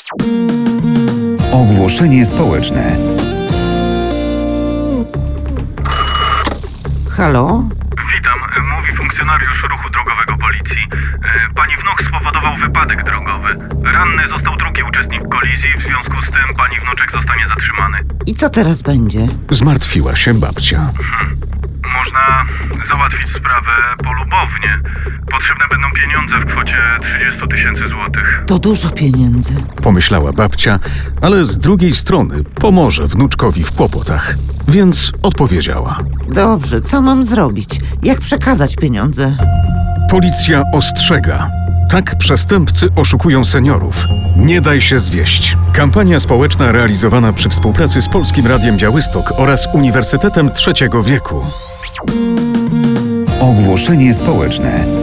Ogłoszenie społeczne. Halo? Witam, mówi funkcjonariusz ruchu drogowego policji. Pani wnuk spowodował wypadek drogowy. Ranny został drugi uczestnik kolizji, w związku z tym pani wnuczek zostanie zatrzymany. I co teraz będzie? Zmartwiła się babcia. Można załatwić sprawę polubownie. Potrzebne będą pieniądze w kwocie 30 000 złotych. To dużo pieniędzy. Pomyślała babcia, ale z drugiej strony pomoże wnuczkowi w kłopotach. Więc odpowiedziała. Dobrze, co mam zrobić? Jak przekazać pieniądze? Policja ostrzega. Tak przestępcy oszukują seniorów. Nie daj się zwieść. Kampania społeczna realizowana przy współpracy z Polskim Radiem Białystok oraz Uniwersytetem Trzeciego Wieku. Ogłoszenie społeczne.